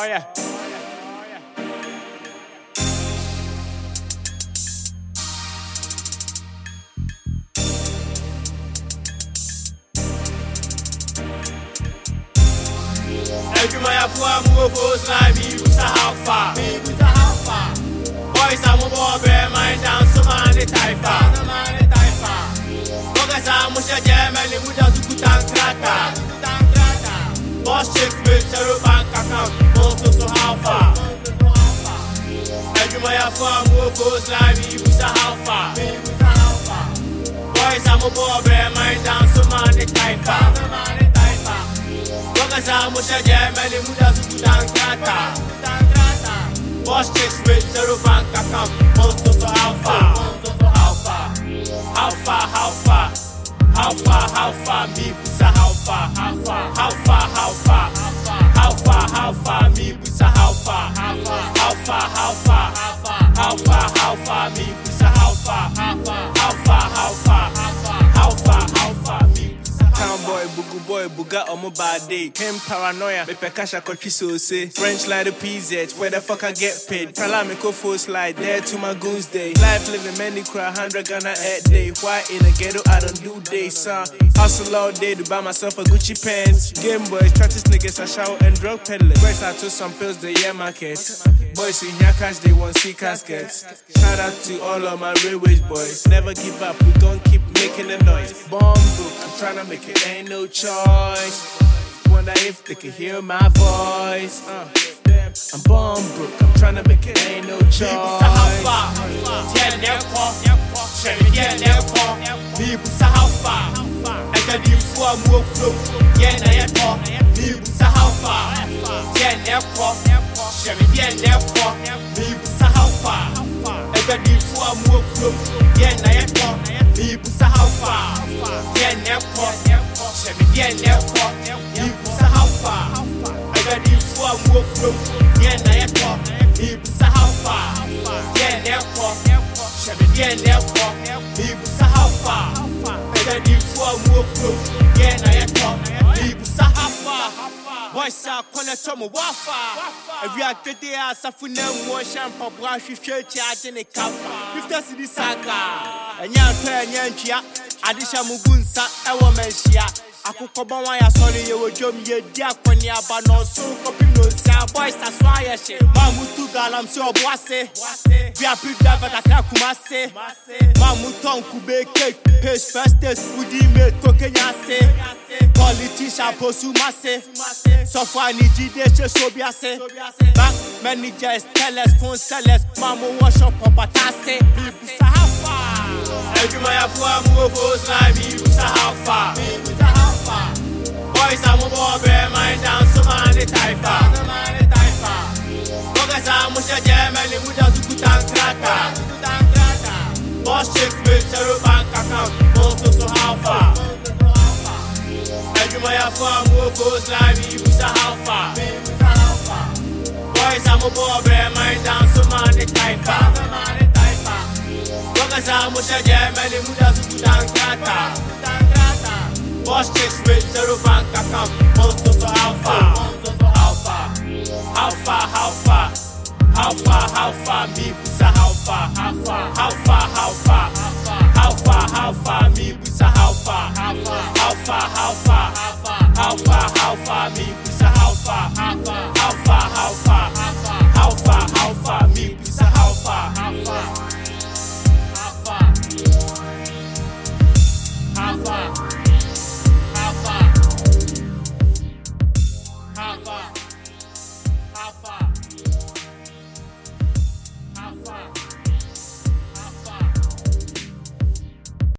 yeah. Everywhere I move, goes like me, who's how far? Boys, I'm a boy, bear mine down, so man, the type far. Bogas, I'm a German, who does good and cracker. Boss chicks with zero bank account, most so how far? Everywhere I move, goes like me, who's how far? Boys, I'm a boy, bear mine down, so man, the type far. I'm a German, who does good and cracker. Boss chicks with zero bank account, most so how far? How far, me, busa, how far? Me, busa, how far? Me, busa, me. Boy, bugu boy, buga on my bad day. Him paranoia, me pekasha kochi so say. French like the PZ, where the fuck I get paid. Pala me go full slide, there to my goons day. Life living many cry, 100 Ghana a day. Why in a ghetto, I don't do day, son. Hustle all day to buy myself a Gucci pants. Game boys, practice niggas, I shower and drug peddling. Boys, I took some pills, the year market. Boys in here cash, they won't see caskets. Shout out to all of my railways boys. Never give up, we gon' keep making the noise. Bomb book, I'm tryna make it, ain't no choice. Wonder if they can hear my voice. I'm bomb broke, I'm tryna make it, ain't no choice. Boys are corner to my wafa. If you are getting us a full shampoo, brush your shirt, in a cup. If that's the saga, and you're playing Yantia, Adisha Mugunsa, our mentia. Akukoba ya sorry you jom ye dia kwani aba no so copy no say boys that's why I say mamutu galam so boase we are people that akumase mamuton kube cake pace first test udi me kokenya say politician posu mase so far ni jide so biase back managers tellers phone sellers mamu wash up patase bisa hafa everywhere I go move like me bisa hafa. Boys, I'm a boy, bear mine down, so man, the type far. Bogas, I'm a German, who does good and cracker. Boss chicks with zero bank account, most so how far? Everywhere I move, goes like me, who's how far? Boys, I'm a boy, bear mine down, so man, the type far. Bogas, I'm a German, who does good and cracker. Boss chicks with zero bank account, most so how far? Me, busa, how far? Me, busa, how far? Me, busa, how far?